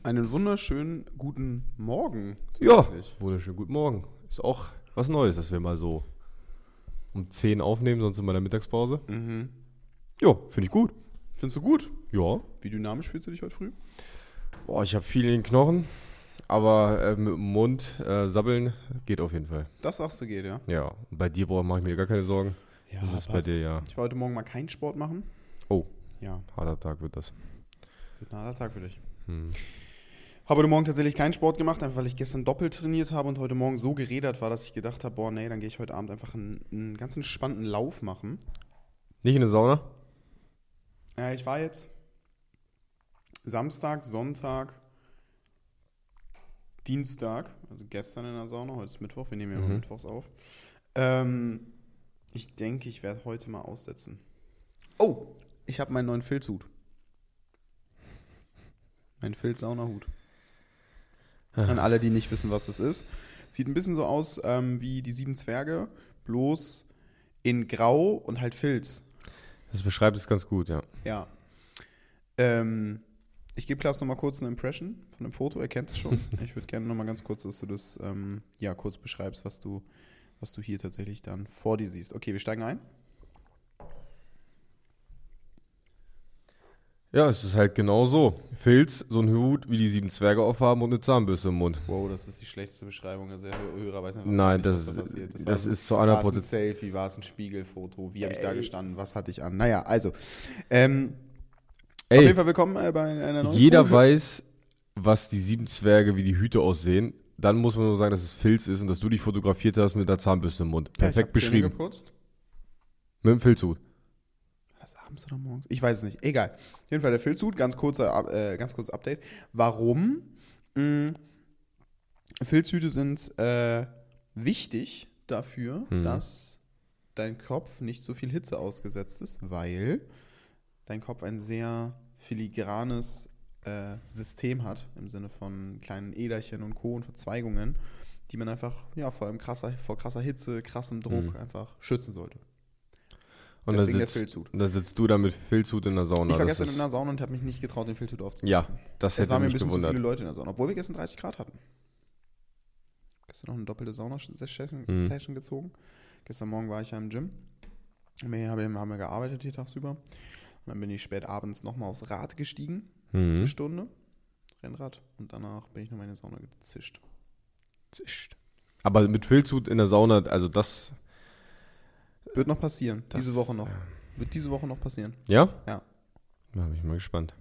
Einen wunderschönen guten Morgen. Ja, wunderschönen guten Morgen. Ist auch was Neues, dass wir mal so um 10 aufnehmen, sonst in meiner Mittagspause. Mhm. Ja, finde ich gut. Findest du gut? Ja. Wie dynamisch fühlst du dich heute früh? Boah, ich habe viel in den Knochen, aber mit dem Mund sabbeln geht auf jeden Fall. Das sagst du geht, ja? Ja, und bei dir mache ich mir gar keine Sorgen. Ja, das ist passt. bei dir, ja. Ich war heute Morgen mal keinen Sport machen. Oh, Ja, harter Tag wird das. wird ein harter Tag für dich. Hm. Habe heute Morgen tatsächlich keinen Sport gemacht, einfach weil ich gestern doppelt trainiert habe und heute Morgen so gerädert war, dass ich gedacht habe, boah, nee, dann gehe ich heute Abend einfach einen ganz entspannten Lauf machen. Nicht in der Sauna? Ich war jetzt Samstag, Sonntag, Dienstag, also gestern in der Sauna, heute ist Mittwoch, wir nehmen ja immer mittwochs auf. Ich denke, ich werde heute mal aussetzen. Oh, ich habe meinen neuen Filzhut. Mein Filz-Saunahut. An alle, die nicht wissen, was das ist. Sieht ein bisschen so aus wie die 7 Zwerge, bloß in Grau und halt Filz. Das beschreibt es ganz gut, ja. Ja. Ich gebe Klaus nochmal kurz eine Impression von dem Foto. Er kennt es schon. Ich würde gerne nochmal ganz kurz, dass du das kurz beschreibst, was du hier tatsächlich dann vor dir siehst. Okay, wir steigen ein. Ja, es ist halt genau so. Filz, so ein Hut, wie die 7 Zwerge aufhaben und eine Zahnbürste im Mund. Wow, das ist die schlechteste Beschreibung. Also der Hörer weiß einfach Nein, nicht, was da passiert. das ist zu War es ein 100%. Selfie, war es ein Spiegelfoto? Wie habe ich da gestanden? Was hatte ich an? Naja, also. Auf jeden Fall willkommen bei einer neuen Jeder Folge. weiß, was die 7 Zwerge, wie die Hüte aussehen. Dann muss man nur sagen, dass es Filz ist und dass du dich fotografiert hast mit der Zahnbürste im Mund. Perfekt ich hab Zähne beschrieben. geputzt. Mit dem Filzhut. Was, abends oder morgens? Ich weiß es nicht. Egal. Auf jeden Fall der Filzhut, ganz kurzes Update. Warum? Filzhüte sind wichtig dafür, dass dein Kopf nicht so viel Hitze ausgesetzt ist, weil dein Kopf ein sehr filigranes System hat, im Sinne von kleinen Äderchen und Co. und Verzweigungen, die man einfach vor allem vor krasser Hitze, krassem Druck einfach schützen sollte. Und Deswegen der Filzhut. dann sitzt du da mit Filzhut in der Sauna. Ich war gestern in der Sauna und habe mich nicht getraut, den Filzhut aufzusetzen. Ja, das Es hätte waren mir ein mich bisschen gewundert. zu viele Leute in der Sauna, obwohl wir gestern 30 Grad hatten. Gestern noch eine doppelte Sauna-Session gezogen. Gestern Morgen war ich ja im Gym. Wir haben ja gearbeitet hier tagsüber. Und dann bin ich spät abends nochmal aufs Rad gestiegen. Eine Stunde. Rennrad. Und danach bin ich nochmal in die Sauna gezischt. Aber mit Filzhut in der Sauna, also das... Wird noch passieren. Das, diese Woche noch. Wird diese Woche noch passieren. Ja? Ja. Da bin ich mal gespannt.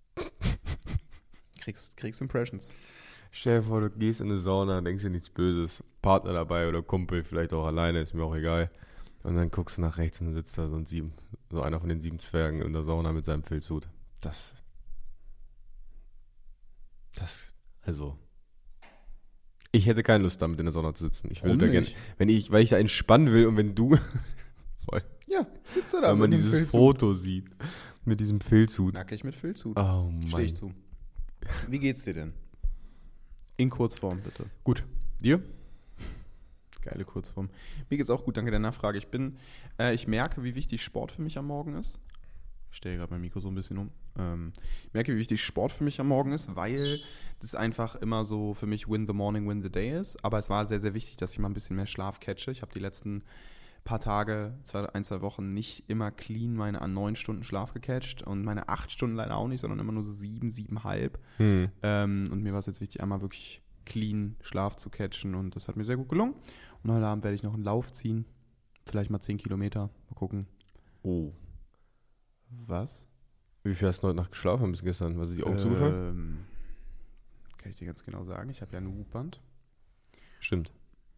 Kriegst Impressions. Stell dir vor, du gehst in eine Sauna, denkst dir nichts Böses, Partner dabei oder Kumpel, vielleicht auch alleine, ist mir auch egal. Und dann guckst du nach rechts und dann sitzt da so einer von den 7 Zwergen in der Sauna mit seinem Filzhut. Also, ich hätte keine Lust, damit in der Sauna zu sitzen. Ich würde da gerne, weil ich da entspannen will und wenn du, Ja, sitzt du da wenn man mit dem dieses Filzhut. Foto sieht, mit diesem Filzhut. Nackig mit Filzhut. Oh Steh ich Mann. zu. Wie geht's dir denn? In Kurzform, bitte. Gut, dir? Geile Kurzform. Mir geht's auch gut, danke der Nachfrage. Ich merke, wie wichtig Sport für mich am Morgen ist. Ich stelle gerade mein Mikro so ein bisschen um. Ich merke, wie wichtig Sport für mich am Morgen ist, weil das einfach immer so für mich win the morning, win the day ist. Aber es war sehr, sehr wichtig, dass ich mal ein bisschen mehr Schlaf catche. Ich habe die letzten paar Tage, 2 Wochen nicht immer clean meine 9 Stunden Schlaf gecatcht und meine 8 Stunden leider auch nicht, sondern immer nur so 7, 7,5. Und mir war es jetzt wichtig, einmal wirklich clean Schlaf zu catchen und das hat mir sehr gut gelungen. Und heute Abend werde ich noch einen Lauf ziehen, vielleicht mal 10 Kilometer, mal gucken. Oh. Was? Wie viel hast du heute Nacht geschlafen bis gestern? Was ist die Augen zugefallen? Kann ich dir ganz genau sagen, ich habe ja ein Whoop-Band. Stimmt.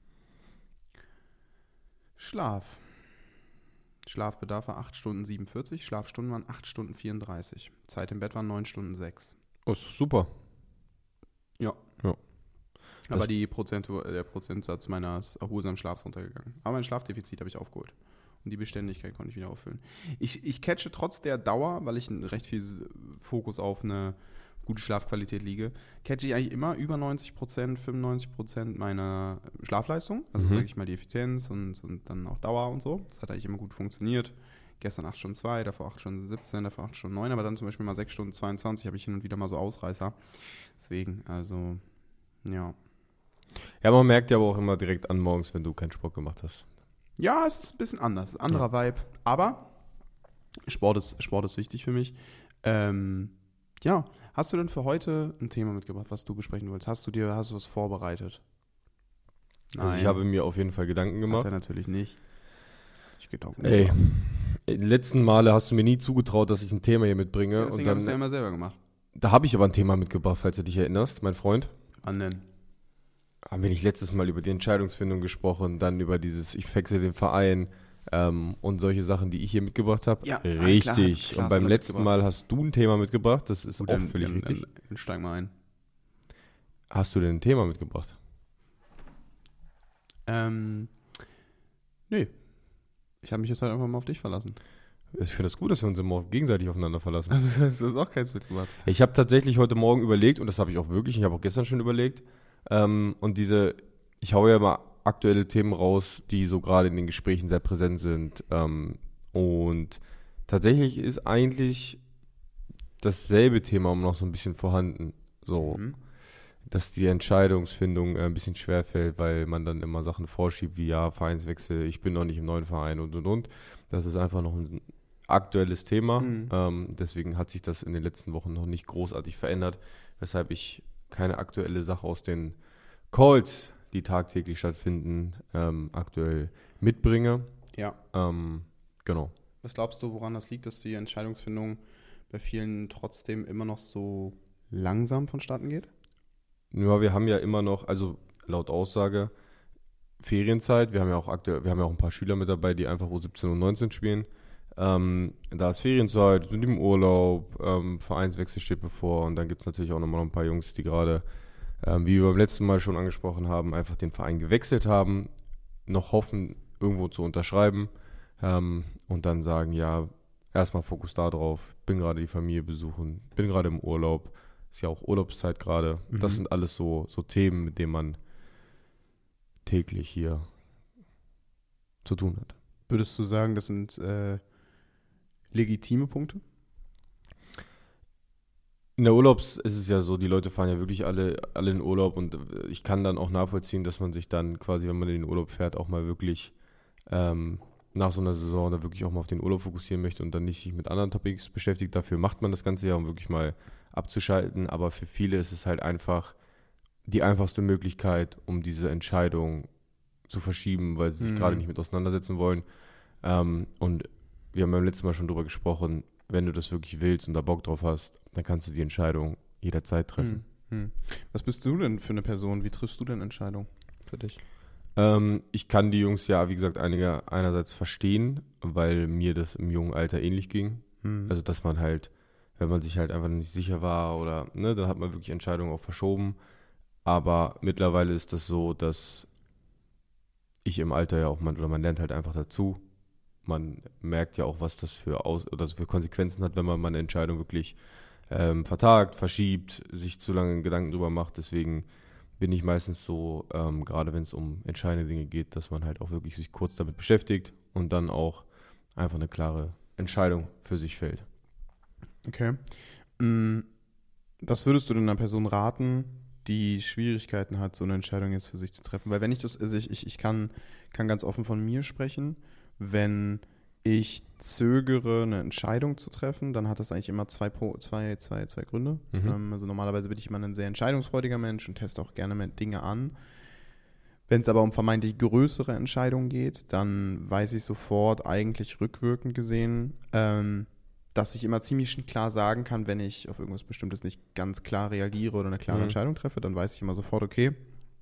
Schlafbedarf war 8 Stunden 47, Schlafstunden waren 8 Stunden 34. Zeit im Bett waren 9 Stunden 6. Oh, ist super. Ja. Ja. Aber der Prozentsatz meines erholsamen Schlafs runtergegangen. Aber mein Schlafdefizit habe ich aufgeholt. Und die Beständigkeit konnte ich wieder auffüllen. Ich catche trotz der Dauer, weil ich recht viel Fokus auf eine gute Schlafqualität liege, catche ich eigentlich immer über 90%, 95% meiner Schlafleistung. Also sage ich mal die Effizienz und dann auch Dauer und so. Das hat eigentlich immer gut funktioniert. Gestern 8 Stunden 2, davor 8 Stunden 17, davor 8 Stunden 9, aber dann zum Beispiel mal 6 Stunden 22 habe ich hin und wieder mal so Ausreißer. Deswegen, also, ja. Ja, man merkt ja aber auch immer direkt an morgens, wenn du keinen Sport gemacht hast. Ja, es ist ein bisschen anders, anderer Vibe. Aber Sport ist wichtig für mich. Ja, hast du denn für heute ein Thema mitgebracht, was du besprechen willst? Hast du was vorbereitet? Also ich habe mir auf jeden Fall Gedanken Hat gemacht. er natürlich nicht. Ey, die letzten Male hast du mir nie zugetraut, dass ich ein Thema hier mitbringe. Ja, deswegen und habe ich es ja dann, immer selber gemacht. da habe ich aber ein Thema mitgebracht, falls du dich erinnerst, mein Freund. Wann denn? Haben wir nicht letztes Mal über die Entscheidungsfindung gesprochen, dann über dieses, ich wechsle den Verein und solche Sachen, die ich hier mitgebracht habe? Ja, richtig. klar, Und beim hast du letzten mitgebracht. Mal hast du ein Thema mitgebracht, das ist Gut, auch völlig richtig. Dann steig mal ein. Hast du denn ein Thema mitgebracht? Nee. Ich habe mich jetzt halt einfach mal auf dich verlassen. Ich finde es gut, dass wir uns immer gegenseitig aufeinander verlassen. Also du hast auch keins mitgemacht. Ich habe tatsächlich heute Morgen überlegt, und das habe ich auch wirklich, ich habe auch gestern schon überlegt, ich haue ja immer aktuelle Themen raus, die so gerade in den Gesprächen sehr präsent sind. Und tatsächlich ist eigentlich dasselbe Thema noch so ein bisschen vorhanden. So, dass die Entscheidungsfindung ein bisschen schwerfällt, weil man dann immer Sachen vorschiebt, wie ja, Vereinswechsel, ich bin noch nicht im neuen Verein und. Das ist einfach noch ein aktuelles Thema. Deswegen hat sich das in den letzten Wochen noch nicht großartig verändert, weshalb ich keine aktuelle Sache aus den Calls, die tagtäglich stattfinden, aktuell mitbringe. Ja. Genau. Was glaubst du, woran das liegt, dass die Entscheidungsfindung bei vielen trotzdem immer noch so langsam vonstatten geht? Ja, wir haben ja immer noch, also laut Aussage, Ferienzeit. Wir haben ja auch ein paar Schüler mit dabei, die einfach U17 und 19 spielen. Da ist Ferienzeit, sind im Urlaub, Vereinswechsel steht bevor und dann gibt es natürlich auch noch ein paar Jungs, die gerade, wie wir beim letzten Mal schon angesprochen haben, einfach den Verein gewechselt haben, noch hoffen, irgendwo zu unterschreiben und dann sagen, ja, erstmal Fokus da drauf, bin gerade die Familie besuchen, bin gerade im Urlaub, ist ja auch Urlaubszeit gerade. Das sind alles so Themen, mit denen man täglich hier zu tun hat. Würdest du sagen, das sind legitime Punkte? In der Urlaubs ist es ja so, die Leute fahren ja wirklich alle in Urlaub und ich kann dann auch nachvollziehen, dass man sich dann quasi, wenn man in den Urlaub fährt, auch mal wirklich nach so einer Saison da wirklich auch mal auf den Urlaub fokussieren möchte und dann nicht sich mit anderen Topics beschäftigt. Dafür macht man das Ganze ja, um wirklich mal abzuschalten, aber für viele ist es halt einfach die einfachste Möglichkeit, um diese Entscheidung zu verschieben, weil sie sich gerade nicht mit auseinandersetzen wollen. Und wir haben beim letzten Mal schon drüber gesprochen, wenn du das wirklich willst und da Bock drauf hast, dann kannst du die Entscheidung jederzeit treffen. Was bist du denn für eine Person? Wie triffst du denn Entscheidungen für dich? Ich kann die Jungs ja, wie gesagt, einerseits verstehen, weil mir das im jungen Alter ähnlich ging. Also, dass man halt, wenn man sich halt einfach nicht sicher war oder, ne, dann hat man wirklich Entscheidungen auch verschoben. Aber mittlerweile ist das so, dass ich im Alter ja auch, man lernt halt einfach dazu. Man merkt ja auch, was das für Konsequenzen hat, wenn man mal eine Entscheidung wirklich vertagt, verschiebt, sich zu lange Gedanken drüber macht. Deswegen bin ich meistens so, gerade wenn es um entscheidende Dinge geht, dass man halt auch wirklich sich kurz damit beschäftigt und dann auch einfach eine klare Entscheidung für sich fällt. Okay. Was würdest du denn einer Person raten, die Schwierigkeiten hat, so eine Entscheidung jetzt für sich zu treffen? Weil wenn ich kann ganz offen von mir sprechen, wenn ich zögere, eine Entscheidung zu treffen, dann hat das eigentlich immer zwei Gründe. Also normalerweise bin ich immer ein sehr entscheidungsfreudiger Mensch und teste auch gerne Dinge an. Wenn es aber um vermeintlich größere Entscheidungen geht, dann weiß ich sofort, eigentlich rückwirkend gesehen, dass ich immer ziemlich klar sagen kann, wenn ich auf irgendwas Bestimmtes nicht ganz klar reagiere oder eine klare Entscheidung treffe, dann weiß ich immer sofort, okay,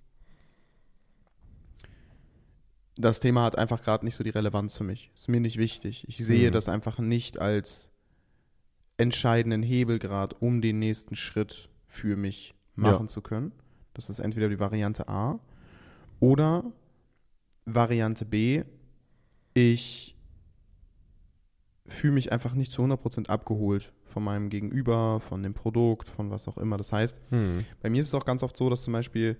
das Thema hat einfach gerade nicht so die Relevanz für mich. Ist mir nicht wichtig. Ich sehe das einfach nicht als entscheidenden Hebelgrad, um den nächsten Schritt für mich machen zu können. Das ist entweder die Variante A oder Variante B, ich fühle mich einfach nicht zu 100% abgeholt von meinem Gegenüber, von dem Produkt, von was auch immer. Das heißt, bei mir ist es auch ganz oft so, dass zum Beispiel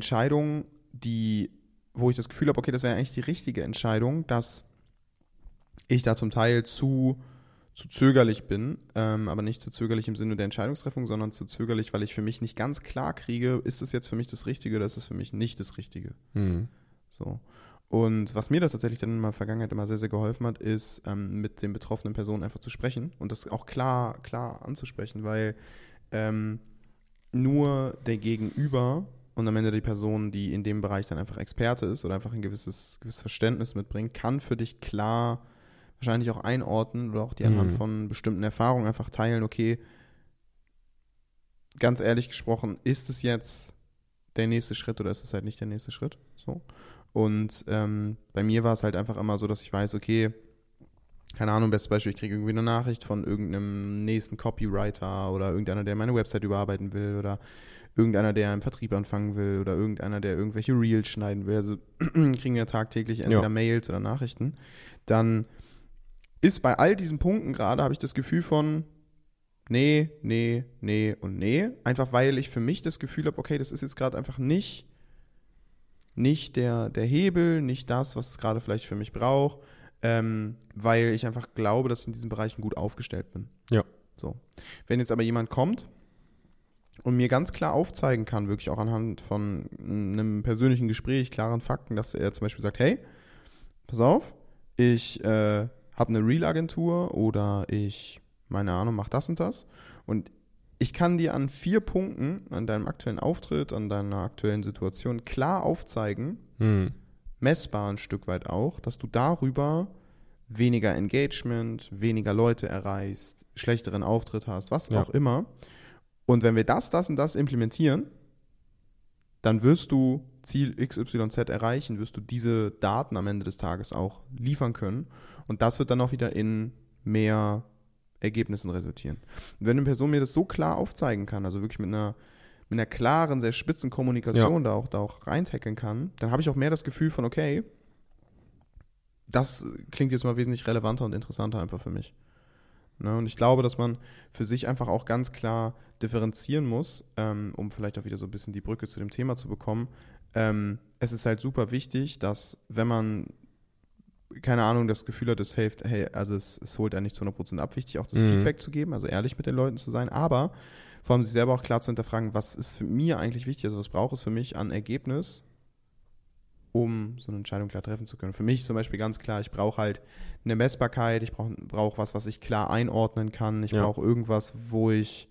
Entscheidungen, wo ich das Gefühl habe, okay, das wäre eigentlich die richtige Entscheidung, dass ich da zum Teil zu zögerlich bin, aber nicht zu zögerlich im Sinne der Entscheidungstreffung, sondern zu zögerlich, weil ich für mich nicht ganz klar kriege, ist es jetzt für mich das Richtige oder ist es für mich nicht das Richtige. So. Und was mir da tatsächlich dann in der Vergangenheit immer sehr, sehr geholfen hat, ist, mit den betroffenen Personen einfach zu sprechen und das auch klar anzusprechen, weil nur der Gegenüber und am Ende die Person, die in dem Bereich dann einfach Experte ist oder einfach ein gewisses Verständnis mitbringt, kann für dich klar wahrscheinlich auch einordnen oder auch die anhand von bestimmten Erfahrungen einfach teilen, okay, ganz ehrlich gesprochen, ist es jetzt der nächste Schritt oder ist es halt nicht der nächste Schritt? So. Und bei mir war es halt einfach immer so, dass ich weiß, okay, keine Ahnung, bestes Beispiel, ich kriege irgendwie eine Nachricht von irgendeinem nächsten Copywriter oder irgendeiner, der meine Website überarbeiten will oder irgendeiner, der im Vertrieb anfangen will oder irgendeiner, der irgendwelche Reels schneiden will. Also kriegen wir tagtäglich entweder Mails oder Nachrichten. Dann ist bei all diesen Punkten gerade, habe ich das Gefühl von nee und nee. Einfach weil ich für mich das Gefühl habe, okay, das ist jetzt gerade einfach nicht der Hebel, nicht das, was es gerade vielleicht für mich braucht, weil ich einfach glaube, dass ich in diesen Bereichen gut aufgestellt bin. Ja. So. Wenn jetzt aber jemand kommt und mir ganz klar aufzeigen kann, wirklich auch anhand von einem persönlichen Gespräch, klaren Fakten, dass er zum Beispiel sagt, hey, pass auf, ich habe eine Reel-Agentur oder ich, meine Ahnung, mache das und das und ich kann dir an 4 Punkten, an deinem aktuellen Auftritt, an deiner aktuellen Situation klar aufzeigen, messbar ein Stück weit auch, dass du darüber weniger Engagement, weniger Leute erreichst, schlechteren Auftritt hast, was auch immer. Und wenn wir das und das implementieren, dann wirst du Ziel XYZ erreichen, wirst du diese Daten am Ende des Tages auch liefern können. Und das wird dann auch wieder in mehr Ergebnissen resultieren. Und wenn eine Person mir das so klar aufzeigen kann, also wirklich mit einer klaren, sehr spitzen Kommunikation da auch reintackeln kann, dann habe ich auch mehr das Gefühl von, okay, das klingt jetzt mal wesentlich relevanter und interessanter einfach für mich. Ne? Und ich glaube, dass man für sich einfach auch ganz klar differenzieren muss, um vielleicht auch wieder so ein bisschen die Brücke zu dem Thema zu bekommen. Es ist halt super wichtig, dass wenn man keine Ahnung, das Gefühl hat, es hilft, hey, also es holt einen nicht zu 100% ab, wichtig auch das Feedback zu geben, also ehrlich mit den Leuten zu sein, aber vor allem sich selber auch klar zu hinterfragen, was ist für mir eigentlich wichtig, also was braucht es für mich an Ergebnis, um so eine Entscheidung klar treffen zu können. Für mich zum Beispiel ganz klar, ich brauche halt eine Messbarkeit, ich brauche was ich klar einordnen kann, ich brauche irgendwas, wo ich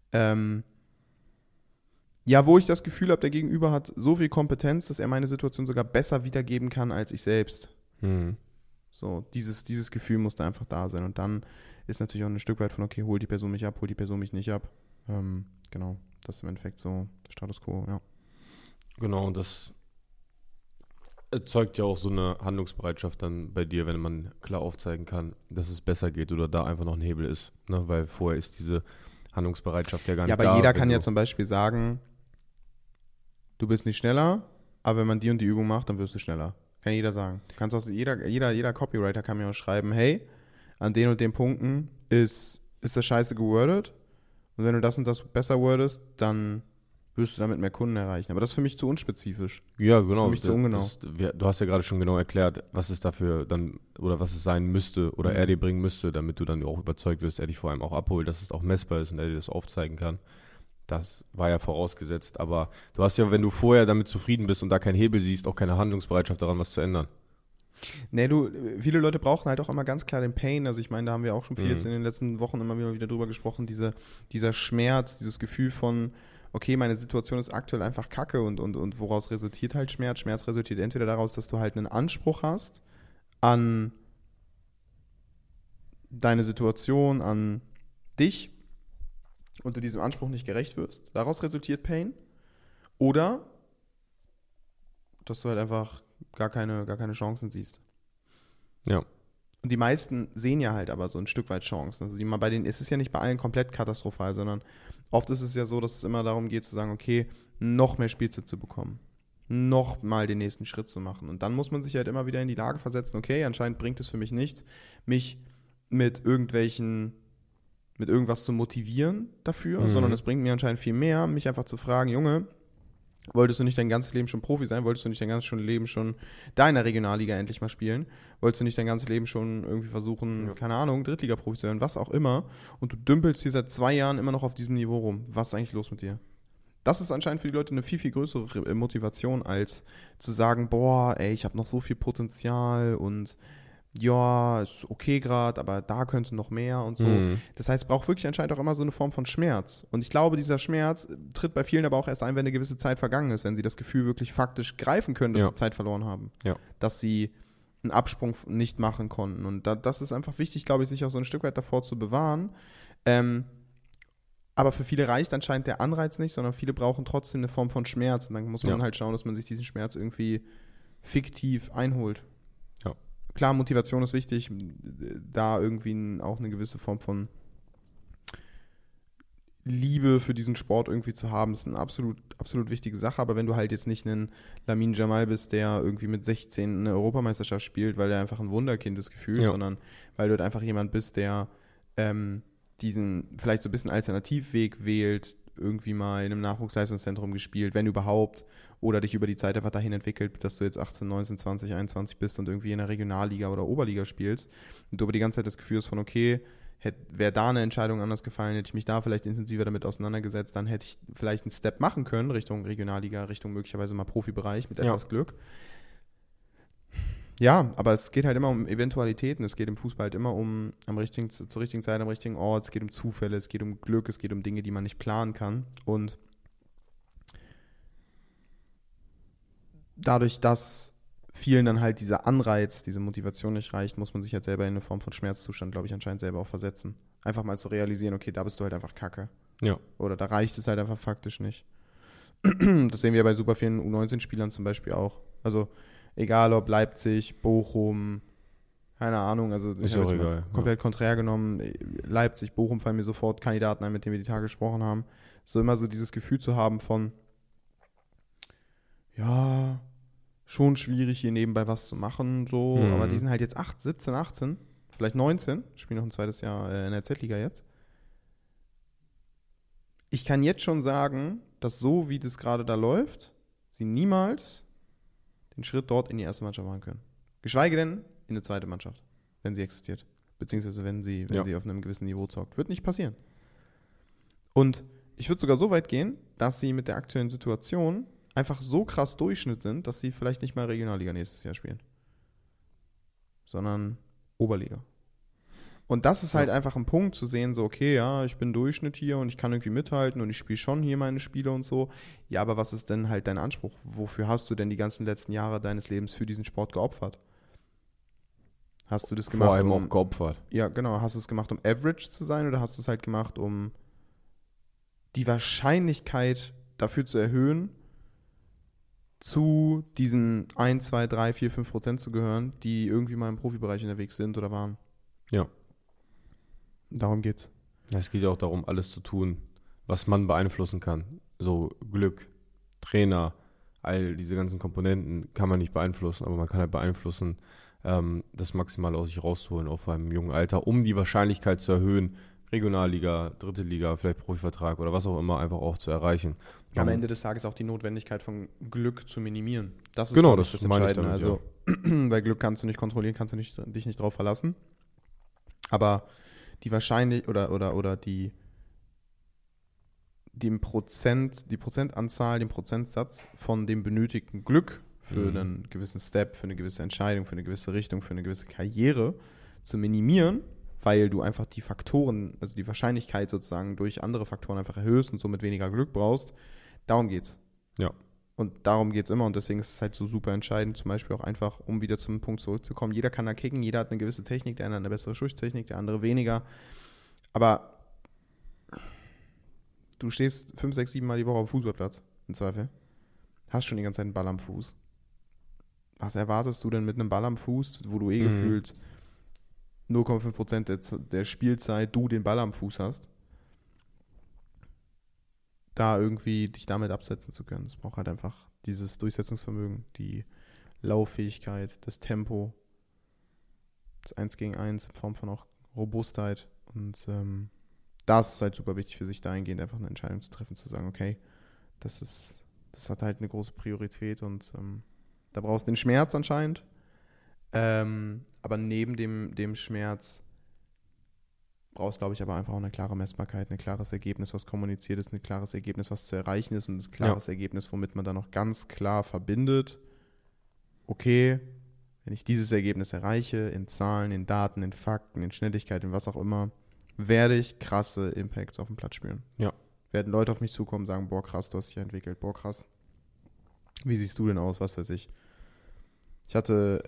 wo ich das Gefühl habe, der Gegenüber hat so viel Kompetenz, dass er meine Situation sogar besser wiedergeben kann als ich selbst. So, dieses Gefühl muss da einfach da sein. Und dann ist natürlich auch ein Stück weit von, okay, holt die Person mich ab, holt die Person mich nicht ab. Genau, das ist im Endeffekt so der Status quo, ja. Genau, und das erzeugt ja auch so eine Handlungsbereitschaft dann bei dir, wenn man klar aufzeigen kann, dass es besser geht oder da einfach noch ein Hebel ist. Ne? Weil vorher ist diese Handlungsbereitschaft ja gar nicht da. Ja, aber jeder kann ja zum Beispiel sagen, du bist nicht schneller, aber wenn man die und die Übung macht, dann wirst du schneller. Kann jeder sagen. Kannst auch, jeder Copywriter kann mir auch schreiben, hey, an den und den Punkten ist das scheiße gewordet und wenn du das und das besser wordest, dann wirst du damit mehr Kunden erreichen. Aber das ist für mich zu unspezifisch. Ja, genau. Das ist für mich zu ungenau. Du hast ja gerade schon genau erklärt, was es dafür dann oder was es sein müsste oder er dir bringen müsste, damit du dann auch überzeugt wirst, er dich vor allem auch abholt, dass es auch messbar ist und er dir das aufzeigen kann. Das war ja vorausgesetzt, aber du hast ja, wenn du vorher damit zufrieden bist und da keinen Hebel siehst, auch keine Handlungsbereitschaft daran, was zu ändern. Nee, viele Leute brauchen halt auch immer ganz klar den Pain, also ich meine, da haben wir auch schon viel jetzt in den letzten Wochen immer wieder drüber gesprochen, dieser Schmerz, dieses Gefühl von, okay, meine Situation ist aktuell einfach kacke und woraus resultiert halt Schmerz? Schmerz resultiert entweder daraus, dass du halt einen Anspruch hast an deine Situation, an dich, und du diesem Anspruch nicht gerecht wirst, daraus resultiert Pain. Oder dass du halt einfach gar keine Chancen siehst. Ja. Und die meisten sehen ja halt aber so ein Stück weit Chancen. Also bei denen ist es ja nicht bei allen komplett katastrophal, sondern oft ist es ja so, dass es immer darum geht zu sagen, okay, noch mehr Spielzeit zu bekommen. Noch mal den nächsten Schritt zu machen. Und dann muss man sich halt immer wieder in die Lage versetzen, okay, anscheinend bringt es für mich nichts, mich mit irgendwas zu motivieren dafür, sondern es bringt mir anscheinend viel mehr, mich einfach zu fragen, Junge, Wolltest du nicht dein ganzes Leben schon Profi sein? Wolltest du nicht dein ganzes Leben schon da in der Regionalliga endlich mal spielen? Wolltest du nicht dein ganzes Leben schon irgendwie versuchen, keine Ahnung, Drittliga-Profi zu werden, was auch immer? Und du dümpelst hier seit 2 Jahren immer noch auf diesem Niveau rum. Was ist eigentlich los mit dir? Das ist anscheinend für die Leute eine viel, viel größere Motivation, als zu sagen, boah, ey, ich habe noch so viel Potenzial und ja, ist okay gerade, aber da könnte noch mehr und so. Das heißt, es braucht wirklich anscheinend auch immer so eine Form von Schmerz. Und ich glaube, dieser Schmerz tritt bei vielen aber auch erst ein, wenn eine gewisse Zeit vergangen ist, wenn sie das Gefühl wirklich faktisch greifen können, dass sie Zeit verloren haben. Ja. Dass sie einen Absprung nicht machen konnten. Und das ist einfach wichtig, glaube ich, sich auch so ein Stück weit davor zu bewahren. Aber für viele reicht anscheinend der Anreiz nicht, sondern viele brauchen trotzdem eine Form von Schmerz. Und dann muss man halt schauen, dass man sich diesen Schmerz irgendwie fiktiv einholt. Ja. Klar, Motivation ist wichtig, da irgendwie auch eine gewisse Form von Liebe für diesen Sport irgendwie zu haben, ist eine absolut, absolut wichtige Sache. Aber wenn du halt jetzt nicht ein Lamine Yamal bist, der irgendwie mit 16 eine Europameisterschaft spielt, weil er einfach ein Wunderkind ist gefühlt, sondern weil du halt einfach jemand bist, der diesen vielleicht so ein bisschen Alternativweg wählt, irgendwie mal in einem Nachwuchsleistungszentrum gespielt, wenn überhaupt, oder dich über die Zeit einfach dahin entwickelt, dass du jetzt 18, 19, 20, 21 bist und irgendwie in der Regionalliga oder Oberliga spielst und du aber die ganze Zeit das Gefühl hast von, okay, wäre da eine Entscheidung anders gefallen, hätte ich mich da vielleicht intensiver damit auseinandergesetzt, dann hätte ich vielleicht einen Step machen können, Richtung Regionalliga, Richtung möglicherweise mal Profibereich mit etwas Glück. Ja, aber es geht halt immer um Eventualitäten. Es geht im Fußball halt immer zur richtigen Zeit, am richtigen Ort. Es geht um Zufälle, es geht um Glück, es geht um Dinge, die man nicht planen kann. Und dadurch, dass vielen dann halt dieser Anreiz, diese Motivation nicht reicht, muss man sich halt selber in eine Form von Schmerzzustand, glaube ich, anscheinend selber auch versetzen. Einfach mal zu realisieren, okay, da bist du halt einfach kacke. Ja. Oder da reicht es halt einfach faktisch nicht. Das sehen wir bei super vielen U19-Spielern zum Beispiel auch. Also egal ob Leipzig, Bochum, keine Ahnung, also ist auch egal. Komplett konträr genommen. Leipzig, Bochum fallen mir sofort Kandidaten ein, mit denen wir die Tage gesprochen haben. So immer so dieses Gefühl zu haben von, ja, schon schwierig hier nebenbei was zu machen, so, aber die sind halt jetzt 17, 18, vielleicht 19, spielen noch ein zweites Jahr in der Z-Liga jetzt. Ich kann jetzt schon sagen, dass so wie das gerade da läuft, sie niemals den Schritt dort in die erste Mannschaft machen können. Geschweige denn in eine zweite Mannschaft, wenn sie existiert. Beziehungsweise wenn sie auf einem gewissen Niveau zockt. Wird nicht passieren. Und ich würde sogar so weit gehen, dass sie mit der aktuellen Situation einfach so krass Durchschnitt sind, dass sie vielleicht nicht mal Regionalliga nächstes Jahr spielen. Sondern Oberliga. Und das ist halt einfach ein Punkt zu sehen, so okay, ja, ich bin Durchschnitt hier und ich kann irgendwie mithalten und ich spiele schon hier meine Spiele und so. Ja, aber was ist denn halt dein Anspruch? Wofür hast du denn die ganzen letzten Jahre deines Lebens für diesen Sport geopfert? Hast du das gemacht? Vor allem auch geopfert. Ja, genau. Hast du es gemacht, um Average zu sein oder hast du es halt gemacht, um die Wahrscheinlichkeit dafür zu erhöhen, zu diesen 1, 2, 3, 4, 5% zu gehören, die irgendwie mal im Profibereich unterwegs sind oder waren? Ja. Darum geht's. Es geht ja auch darum, alles zu tun, was man beeinflussen kann. So Glück, Trainer, all diese ganzen Komponenten kann man nicht beeinflussen, aber man kann halt beeinflussen, das maximal aus sich rauszuholen, auf einem jungen Alter, um die Wahrscheinlichkeit zu erhöhen, Regionalliga, dritte Liga, vielleicht Profivertrag oder was auch immer einfach auch zu erreichen. Am Ende des Tages auch die Notwendigkeit von Glück zu minimieren. Das ist genau, das Entscheidende. Damit, also, weil Glück kannst du nicht kontrollieren, kannst du dich nicht drauf verlassen. Aber die Wahrscheinlichkeit oder die Prozentanzahl, den Prozentsatz von dem benötigten Glück für einen gewissen Step, für eine gewisse Entscheidung, für eine gewisse Richtung, für eine gewisse Karriere zu minimieren, weil du einfach die Faktoren, also die Wahrscheinlichkeit sozusagen durch andere Faktoren einfach erhöhst und somit weniger Glück brauchst. Darum geht's. Ja. Und darum geht's immer und deswegen ist es halt so super entscheidend, zum Beispiel auch einfach, um wieder zum Punkt zurückzukommen, jeder kann da kicken, jeder hat eine gewisse Technik, der eine hat eine bessere Schusstechnik, der andere weniger. Aber du stehst 5, 6, 7 Mal die Woche auf dem Fußballplatz, im Zweifel. Hast schon die ganze Zeit einen Ball am Fuß. Was erwartest du denn mit einem Ball am Fuß, wo du gefühlt 0,5% der Spielzeit du den Ball am Fuß hast? Da irgendwie dich damit absetzen zu können. Es braucht halt einfach dieses Durchsetzungsvermögen, die Lauffähigkeit, das Tempo, das 1 gegen 1 in Form von auch Robustheit. Und das ist halt super wichtig für sich dahingehend, einfach eine Entscheidung zu treffen, zu sagen, okay, das das hat halt eine große Priorität und da brauchst du den Schmerz anscheinend. Aber neben dem Schmerz brauchst, glaube ich, aber einfach auch eine klare Messbarkeit, ein klares Ergebnis, was kommuniziert ist, ein klares Ergebnis, was zu erreichen ist und ein klares Ergebnis, womit man dann auch ganz klar verbindet, okay, wenn ich dieses Ergebnis erreiche, in Zahlen, in Daten, in Fakten, in Schnelligkeit, in was auch immer, werde ich krasse Impacts auf dem Platz spüren. Ja. Werden Leute auf mich zukommen und sagen, boah, krass, du hast dich ja entwickelt, boah, krass. Wie siehst du denn aus, was weiß ich? Ich hatte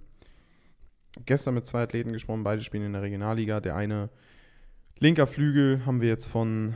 gestern mit 2 Athleten gesprochen, beide spielen in der Regionalliga. Der eine linker Flügel haben wir jetzt von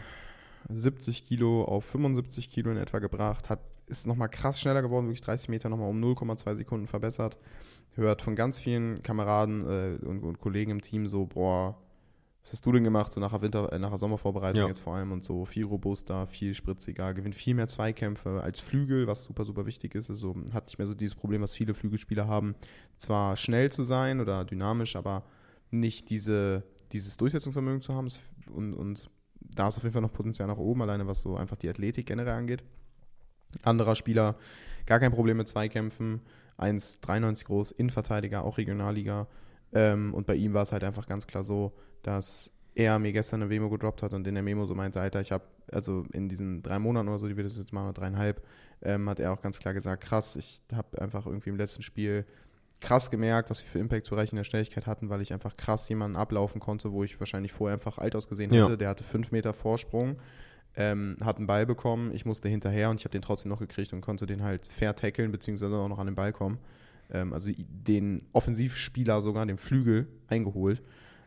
70 Kilo auf 75 Kilo in etwa gebracht, ist nochmal krass schneller geworden, wirklich 30 Meter nochmal um 0,2 Sekunden verbessert. Hört von ganz vielen Kameraden und Kollegen im Team so, boah, was hast du denn gemacht, so nach der Sommervorbereitung jetzt vor allem und so, viel robuster, viel spritziger, gewinnt viel mehr Zweikämpfe als Flügel, was super, super wichtig ist. Also hat nicht mehr so dieses Problem, was viele Flügelspieler haben, zwar schnell zu sein oder dynamisch, aber nicht dieses Durchsetzungsvermögen zu haben und da ist auf jeden Fall noch Potenzial nach oben, alleine was so einfach die Athletik generell angeht. Anderer Spieler, gar kein Problem mit Zweikämpfen, 1,93 groß, Innenverteidiger, auch Regionalliga. Und bei ihm war es halt einfach ganz klar so, dass er mir gestern eine Memo gedroppt hat und in der Memo so meinte, Alter, ich habe, also in diesen 3 Monaten oder so, die wir das jetzt machen, oder 3,5, hat er auch ganz klar gesagt, krass, ich habe einfach irgendwie im letzten Spiel krass gemerkt, was wir für Impactsbereiche in der Schnelligkeit hatten, weil ich einfach krass jemanden ablaufen konnte, wo ich wahrscheinlich vorher einfach alt ausgesehen hätte. Ja. Der hatte 5 Meter Vorsprung, hat einen Ball bekommen, ich musste hinterher und ich habe den trotzdem noch gekriegt und konnte den halt fair tackeln, beziehungsweise auch noch an den Ball kommen. Also den Offensivspieler sogar, den Flügel, eingeholt,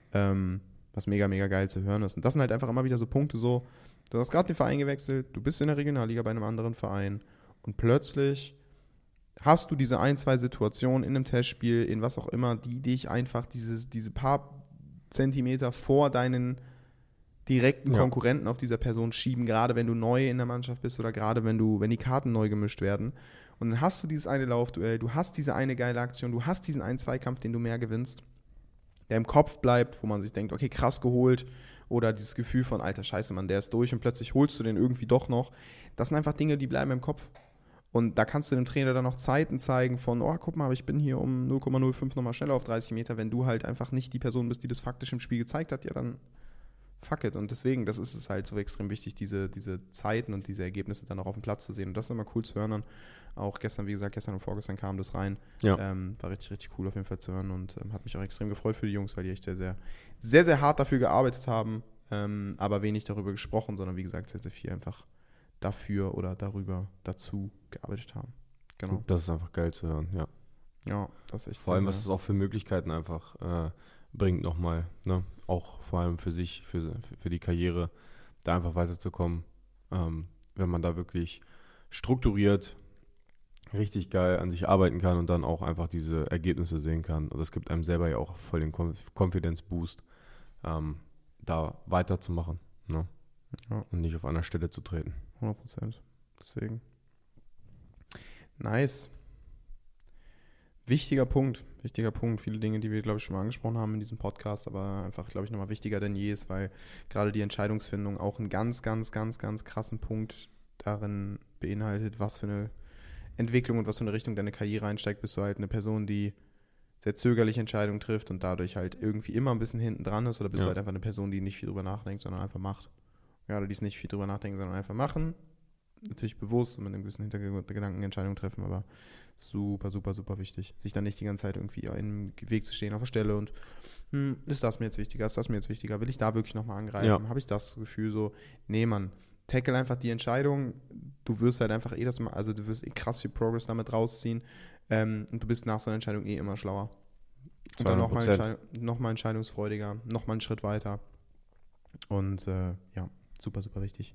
was mega, mega geil zu hören ist. Und das sind halt einfach immer wieder so Punkte so, du hast gerade den Verein gewechselt, du bist in der Regionalliga bei einem anderen Verein und plötzlich hast du diese 1, 2 Situationen in einem Testspiel, in was auch immer, die dich einfach diese paar Zentimeter vor deinen direkten Konkurrenten auf dieser Person schieben, gerade wenn du neu in der Mannschaft bist oder gerade wenn die Karten neu gemischt werden. Und dann hast du dieses eine Laufduell, du hast diese eine geile Aktion, du hast diesen einen Zweikampf, den du mehr gewinnst, der im Kopf bleibt, wo man sich denkt, okay, krass geholt, oder dieses Gefühl von, alter Scheiße, Mann, der ist durch und plötzlich holst du den irgendwie doch noch. Das sind einfach Dinge, die bleiben im Kopf. Und da kannst du dem Trainer dann noch Zeiten zeigen von, oh, guck mal, ich bin hier um 0,05 nochmal schneller auf 30 Meter. Wenn du halt einfach nicht die Person bist, die das faktisch im Spiel gezeigt hat, ja, dann fuck it. Und deswegen, das ist es halt so extrem wichtig, diese Zeiten und diese Ergebnisse dann auch auf dem Platz zu sehen. Und das ist immer cool zu hören. Auch gestern, wie gesagt, gestern und vorgestern kam das rein. Ja. War richtig, richtig cool auf jeden Fall zu hören und hat mich auch extrem gefreut für die Jungs, weil die echt sehr, sehr, sehr, sehr hart dafür gearbeitet haben, aber wenig darüber gesprochen, sondern wie gesagt, sehr, sehr viel einfach dafür oder darüber dazu gearbeitet haben. Genau. Das ist einfach geil zu hören, ja. Ja, das ist echt vor allem, was es auch für Möglichkeiten einfach bringt nochmal, ne? Auch vor allem für sich, für die Karriere, da einfach weiterzukommen, wenn man da wirklich strukturiert richtig geil an sich arbeiten kann und dann auch einfach diese Ergebnisse sehen kann. Und das gibt einem selber ja auch voll den Confidence-Boost, da weiterzumachen, ne? Ja. Und nicht auf einer Stelle zu treten. 100%. Deswegen. Nice. Wichtiger Punkt. Viele Dinge, die wir, glaube ich, schon mal angesprochen haben in diesem Podcast, aber einfach, glaube ich, nochmal wichtiger denn je ist, weil gerade die Entscheidungsfindung auch einen ganz, ganz, ganz, ganz krassen Punkt darin beinhaltet, was für eine Entwicklung und was für eine Richtung deine Karriere einsteigt. Bist du halt eine Person, die sehr zögerlich Entscheidungen trifft und dadurch halt irgendwie immer ein bisschen hinten dran ist, oder bist du halt einfach eine Person, die nicht viel drüber nachdenkt, sondern einfach macht. Ja, oder die es nicht viel drüber nachdenken, sondern einfach machen. Natürlich bewusst und mit einem gewissen Hintergedanken Entscheidungen treffen, aber super, super, super wichtig. Sich dann nicht die ganze Zeit irgendwie im Weg zu stehen auf der Stelle und ist das mir jetzt wichtiger, ist das mir jetzt wichtiger, will ich da wirklich nochmal angreifen, habe ich das Gefühl so, nee, Mann, tackle einfach die Entscheidung, du wirst halt einfach du wirst krass viel Progress damit rausziehen und du bist nach so einer Entscheidung immer schlauer. Und dann nochmal entscheidungsfreudiger, nochmal einen Schritt weiter und super, super wichtig.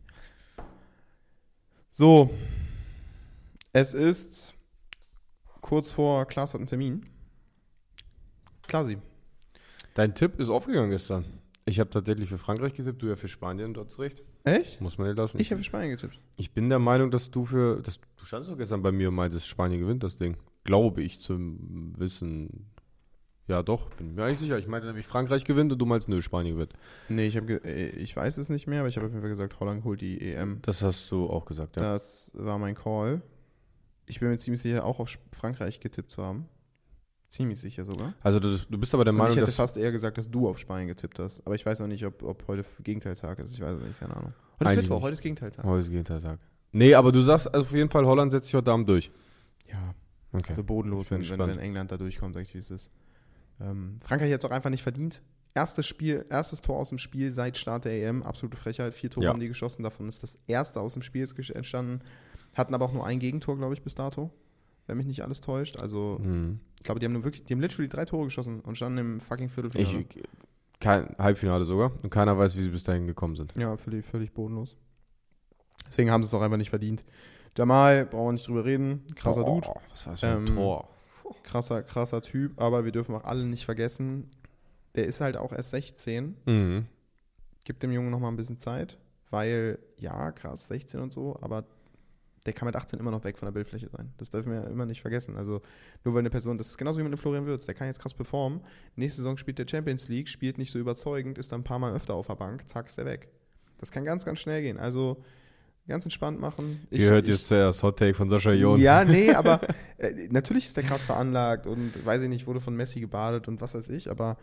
So, es ist kurz vor Klaas hat einen Termin. Klasi. Dein Tipp ist aufgegangen gestern. Ich habe tatsächlich für Frankreich getippt, du ja für Spanien, du hast recht. Echt? Muss man dir lassen. Ich habe für Spanien getippt. Ich bin der Meinung, dass du standst doch gestern bei mir und meintest, Spanien gewinnt das Ding. Glaube ich zu wissen. Ja, doch, bin mir eigentlich sicher. Ich meinte nämlich, Frankreich gewinnt und du meinst, nö, Spanien gewinnt. Nee, ich weiß es nicht mehr, aber ich habe auf jeden Fall gesagt, Holland holt die EM. Das hast du auch gesagt, ja. Das war mein Call. Ich bin mir ziemlich sicher, auch auf Frankreich getippt zu haben. Ziemlich sicher sogar. Also du bist aber der Und Meinung, ich hätte dass... fast eher gesagt, dass du auf Spanien getippt hast. Aber ich weiß noch nicht, ob heute Gegenteiltag ist. Ich weiß es nicht, keine Ahnung. Heute ist Eigentlich Mittwoch, nicht. heute ist Gegenteiltag. Heute ist Gegenteiltag. Nee, aber du sagst also auf jeden Fall, Holland setzt sich heute Abend durch. Ja, Okay. also bodenlos, Ich bin wenn gespannt. England da durchkommt, sag ich, wie es ist. Frankreich hat es auch einfach nicht verdient. Erstes Tor aus dem Spiel seit Start der EM, absolute Frechheit. 4 Tore Ja. haben die geschossen, davon ist das erste aus dem Spiel entstanden. Hatten aber auch nur ein Gegentor, glaube ich, bis dato, wenn mich nicht alles täuscht. Also, ich glaube, die haben literally 3 Tore geschossen und standen im fucking Viertelfinale. Kein Halbfinale sogar. Und keiner weiß, wie sie bis dahin gekommen sind. Ja, völlig bodenlos. Deswegen haben sie es auch einfach nicht verdient. Jamal, brauchen wir nicht drüber reden. Krasser Dude. Was war das für ein Tor? Krasser Typ, aber wir dürfen auch alle nicht vergessen, der ist halt auch erst 16. Mhm. Gibt dem Jungen noch mal ein bisschen Zeit, weil, ja, krass, 16 und so, aber der kann mit 18 immer noch weg von der Bildfläche sein. Das dürfen wir ja immer nicht vergessen. Also nur weil eine Person, das ist genauso wie mit dem Florian Wirtz, der kann jetzt krass performen. Nächste Saison spielt der Champions League, spielt nicht so überzeugend, ist dann ein paar Mal öfter auf der Bank, zack, ist der weg. Das kann ganz, ganz schnell gehen. Also ganz entspannt machen. Ihr hört jetzt zuerst Hot Take von Sascha Jon. Ja, nee, aber natürlich ist der krass veranlagt und weiß ich nicht, wurde von Messi gebadet und was weiß ich, aber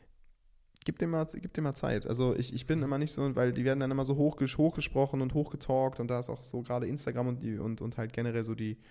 gib dem mal Zeit. Also ich bin immer nicht so, weil die werden dann immer so hochgesprochen und hochgetalkt und da ist auch so gerade Instagram und halt generell so die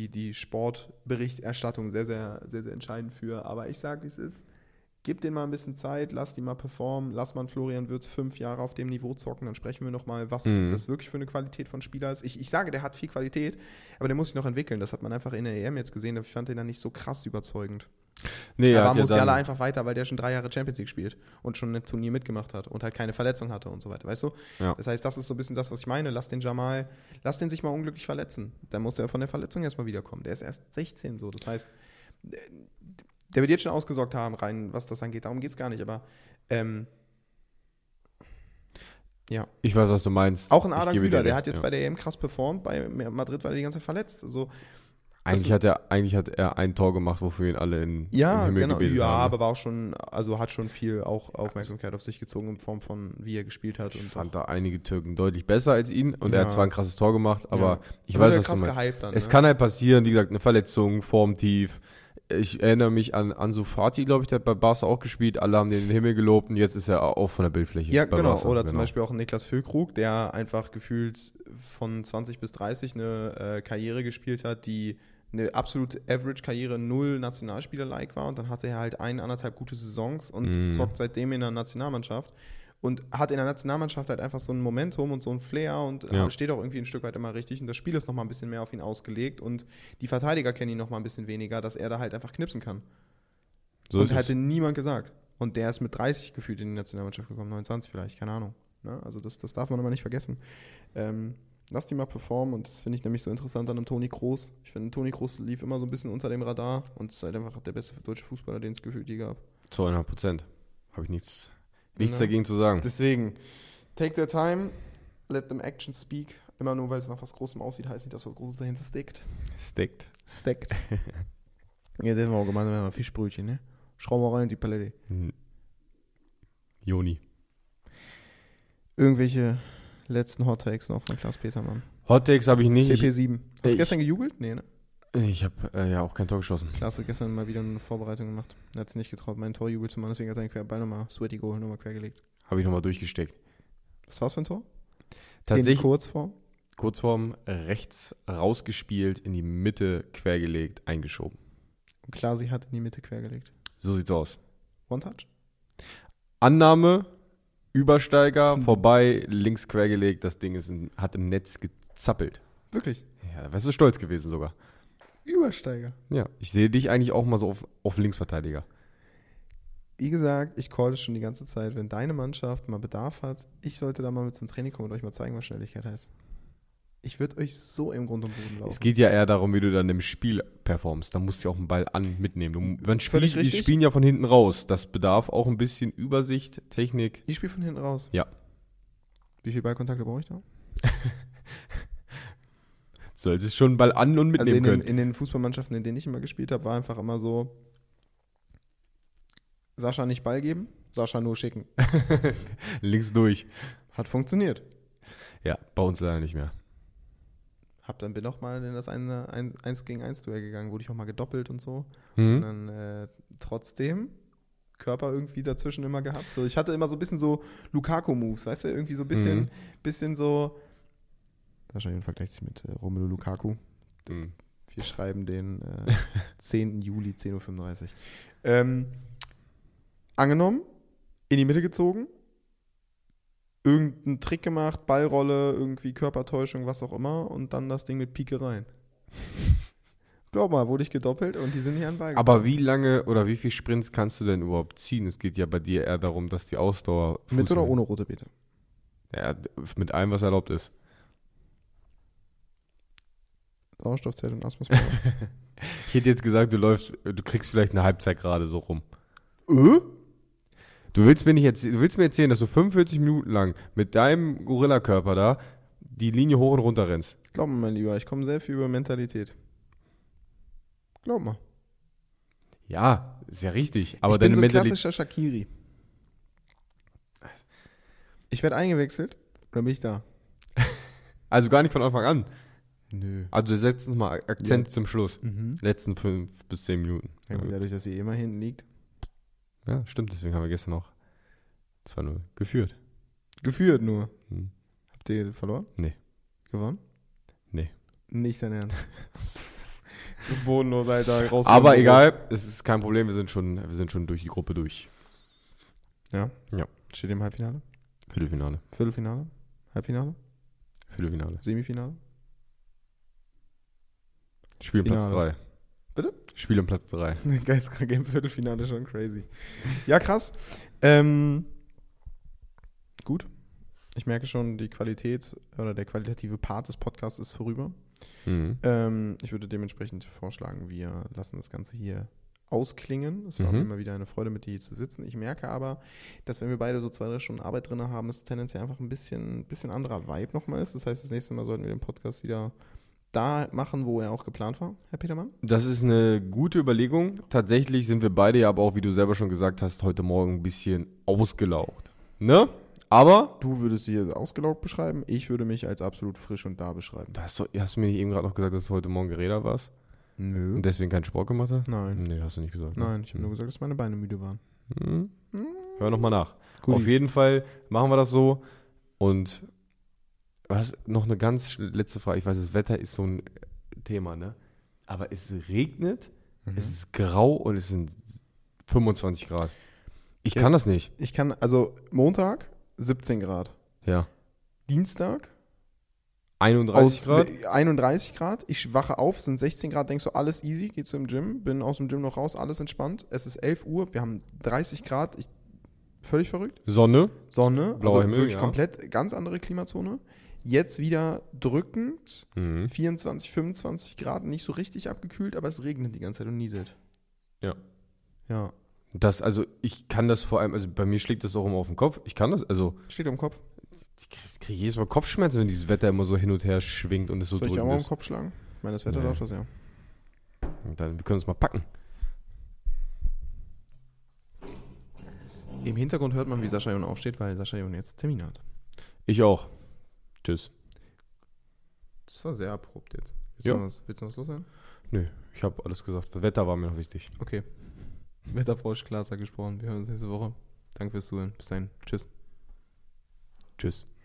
Sportberichterstattung sehr, sehr, sehr, sehr entscheidend für. Aber ich sage, wie es ist. Gib denen mal ein bisschen Zeit, lass die mal performen, lass mal Florian Wirtz 5 Jahre auf dem Niveau zocken, dann sprechen wir nochmal, was das wirklich für eine Qualität von Spieler ist. Ich sage, der hat viel Qualität, aber der muss sich noch entwickeln. Das hat man einfach in der EM jetzt gesehen, ich fand den dann nicht so krass überzeugend. Nee, Da er war hat ja Musiala dann, einfach weiter, weil der schon 3 Jahre Champions League spielt und schon ein Turnier mitgemacht hat und halt keine Verletzung hatte und so weiter, weißt du? Ja. Das heißt, das ist so ein bisschen das, was ich meine. Lass den sich mal unglücklich verletzen. Dann muss er von der Verletzung erstmal wiederkommen. Der ist erst 16 so, das heißt, der wird jetzt schon ausgesorgt haben, rein, was das angeht. Darum geht es gar nicht, aber ja. Ich weiß, was du meinst. Auch ein Ich Arda gebe dir Güler, der recht, hat jetzt ja. bei der EM krass performt, bei Madrid war er die ganze Zeit verletzt. Also, Eigentlich hat er ein Tor gemacht, wofür ihn alle im Himmel genau. gebetet Ja, haben. aber war auch schon, also hat schon viel auch Aufmerksamkeit auf sich gezogen in Form von, wie er gespielt hat. Ich Und fand da einige Türken deutlich besser als ihn und er Ja. hat zwar ein krasses Tor gemacht, aber Ja. ich Da wurde weiß, er was du krass meinst. gehypt dann, Es ne? kann halt passieren, wie gesagt, eine Verletzung, Formtief. Ich erinnere mich an Ansu Fati, glaube ich, der hat bei Barca auch gespielt. Alle haben den in den Himmel gelobt und jetzt ist er auch von der Bildfläche. Ja, bei genau. Barca, Oder zum Beispiel auch ein Niklas Füllkrug, der einfach gefühlt von 20 bis 30 eine Karriere gespielt hat, die eine absolute Average-Karriere, 0 Nationalspieler-like war. Und dann hatte er halt 1,5 gute Saisons und zockt seitdem in der Nationalmannschaft. Und hat in der Nationalmannschaft halt einfach so ein Momentum und so ein Flair und steht auch irgendwie ein Stück weit immer richtig. Und das Spiel ist nochmal ein bisschen mehr auf ihn ausgelegt. Und die Verteidiger kennen ihn nochmal ein bisschen weniger, dass er da halt einfach knipsen kann. So Und ist es. hätte niemand gesagt. Und der ist mit 30 gefühlt in die Nationalmannschaft gekommen, 29 vielleicht, keine Ahnung. Ne? Also das darf man aber nicht vergessen. Lass die mal performen und das finde ich nämlich so interessant an einem Toni Kroos. Ich finde, Toni Kroos lief immer so ein bisschen unter dem Radar und ist halt einfach der beste deutsche Fußballer, den es gefühlt je gab. Zu 100%. Habe ich nichts Ja. dagegen zu sagen. Deswegen, take their time, let them action speak. Immer nur, weil es nach was Großem aussieht, heißt nicht, dass was Großes dahinter steckt. Steckt. Ja, das haben wir auch gemeinsam mal Fischbrötchen, ne? Schrauben wir rein in die Palette. Joni. Irgendwelche letzten Hot Takes noch von Klaus Petermann. Hot Takes habe ich nicht. CP7. Hast du ich- gestern gejubelt? Nee, ne? Ich habe ja auch kein Tor geschossen. Klaas hat gestern mal wieder eine Vorbereitung gemacht. Er hat es nicht getraut, meinen Torjubel zu machen, deswegen hat er den Ball nochmal Sweaty Goal nochmal quergelegt. Habe ich nochmal durchgesteckt. Was war's für ein Tor? Tatsächlich In Kurzform? Kurzform rechts rausgespielt, in die Mitte quergelegt, eingeschoben. Und Klasi hat in die Mitte quergelegt. So sieht's aus. One-Touch? Annahme, Übersteiger, vorbei, links quergelegt, das Ding hat im Netz gezappelt. Wirklich? Ja, da wärst du stolz gewesen sogar. Übersteiger. Ja, ich sehe dich eigentlich auch mal so auf Linksverteidiger. Wie gesagt, ich call es schon die ganze Zeit, wenn deine Mannschaft mal Bedarf hat, ich sollte da mal mit zum Training kommen und euch mal zeigen, was Schnelligkeit heißt. Ich würde euch so im Grund und Boden laufen. Es geht ja eher darum, wie du dann im Spiel performst. Da musst du ja auch einen Ball mitnehmen. Wir Völlig richtig. spielen ja von hinten raus. Das bedarf auch ein bisschen Übersicht, Technik. Ich spiele von hinten raus. Ja. Wie viele Ballkontakte brauche ich da? Solltest schon einen Ball an- und mitnehmen Also können. in den Fußballmannschaften, in denen ich immer gespielt habe, war einfach immer so, Sascha nicht Ball geben, Sascha nur schicken. Links durch. Hat funktioniert. Ja, bei uns leider nicht mehr. Bin noch mal in das 1 gegen 1 Duell gegangen, wurde ich auch mal gedoppelt und so. Und dann trotzdem Körper irgendwie dazwischen immer gehabt. So, ich hatte immer so ein bisschen so Lukaku-Moves, weißt du? Irgendwie so ein bisschen so. Wahrscheinlich vergleicht sich mit Romelu Lukaku. Wir schreiben den 10. Juli, 10:35 Uhr. Angenommen, in die Mitte gezogen, irgendeinen Trick gemacht, Ballrolle, irgendwie Körpertäuschung, was auch immer, und dann das Ding mit Pike rein. Glaub mal, wurde ich gedoppelt und die sind hier an Ball gekommen. Aber wie lange oder wie viele Sprints kannst du denn überhaupt ziehen? Es geht ja bei dir eher darum, dass die Ausdauer... Mit oder ohne rote Beete? Ja, mit allem, was erlaubt ist. Sauerstoffzelt und Asthma. Ich hätte jetzt gesagt, du kriegst vielleicht eine Halbzeit gerade so rum. Du willst mir erzählen, dass du 45 Minuten lang mit deinem Gorillakörper da die Linie hoch und runter rennst. Glaub mir, mein Lieber, ich komme sehr viel über Mentalität. Glaub mal. Ja, ist ja richtig. Aber ich bin deine so Mentalität... klassischer Shaqiri. Ich werde eingewechselt oder bin ich da? Also gar nicht von Anfang an. Nö. Also du setzt nochmal Akzent zum Schluss. Letzten 5 bis 10 Minuten. Ja, gut, dadurch, dass sie immer hinten liegt. Ja, stimmt. Deswegen haben wir gestern noch 2-0 geführt. Geführt nur. Habt ihr verloren? Nee. Gewonnen? Nee. Nicht dein Ernst. Es ist bodenlos, Alter. Aber egal, es ist kein Problem. Wir sind schon durch die Gruppe durch. Ja? Ja. Steht im Halbfinale? Viertelfinale. Viertelfinale? Halbfinale? Viertelfinale. Semifinale? Spiel um Platz 3. Bitte? Spiel um Platz 3. Geistkrank im Viertelfinale, schon crazy. Ja, krass. Gut. Ich merke schon, die Qualität oder der qualitative Part des Podcasts ist vorüber. Ich würde dementsprechend vorschlagen, wir lassen das Ganze hier ausklingen. Es war immer wieder eine Freude, mit dir hier zu sitzen. Ich merke aber, dass wenn wir beide so 2-3 Stunden Arbeit drin haben, es tendenziell einfach ein bisschen anderer Vibe nochmal ist. Das heißt, das nächste Mal sollten wir den Podcast wieder da machen, wo er auch geplant war, Herr Petermann? Das ist eine gute Überlegung. Tatsächlich sind wir beide ja aber auch, wie du selber schon gesagt hast, heute Morgen ein bisschen ausgelaugt. Ne? Aber du würdest dich hier ausgelaugt beschreiben, ich würde mich als absolut frisch und da beschreiben. Hast du mir nicht eben gerade noch gesagt, dass du heute Morgen gerädert warst? Nö. Und deswegen keinen Sport gemacht hast? Nein. Nee, hast du nicht gesagt. Nein, ich habe nur gesagt, dass meine Beine müde waren. Hör nochmal nach. Gut. Auf jeden Fall machen wir das so. Und was noch eine ganz letzte Frage. Ich weiß, das Wetter ist so ein Thema, ne? Aber es regnet, es ist grau und es sind 25 Grad. Ich kann das nicht. Also Montag 17 Grad. Ja. Dienstag 31 Grad? 31 Grad. Ich wache auf, sind 16 Grad, denkst du, alles easy, gehst du im Gym, bin aus dem Gym noch raus, alles entspannt. Es ist 11 Uhr, wir haben 30 Grad, völlig verrückt. Sonne, also blauer Himmel, wirklich ja. komplett, ganz andere Klimazone. Jetzt wieder drückend, 24, 25 Grad, nicht so richtig abgekühlt, aber es regnet die ganze Zeit und nieselt. Ja. Ja. Ich kann das vor allem, also bei mir schlägt das auch immer auf den Kopf. Ich kann das, also. Steht am Kopf. Ich kriege jedes Mal Kopfschmerzen, wenn dieses Wetter immer so hin und her schwingt und es so Soll ich drückend auch mal ist. am Kopf schlagen? Ich meine, das Wetter läuft das ja. Und dann, wir können uns mal packen. Im Hintergrund hört man, wie Sascha Jon aufsteht, weil Sascha Jon jetzt Termin hat. Ich auch. Tschüss. Das war sehr abrupt jetzt. Willst du noch was loswerden? Nö, ich habe alles gesagt. Das Wetter war mir noch wichtig. Okay. Wetterfrosch Klaas hat gesprochen. Wir hören uns nächste Woche. Danke fürs Zuhören. Bis dahin. Tschüss. Tschüss.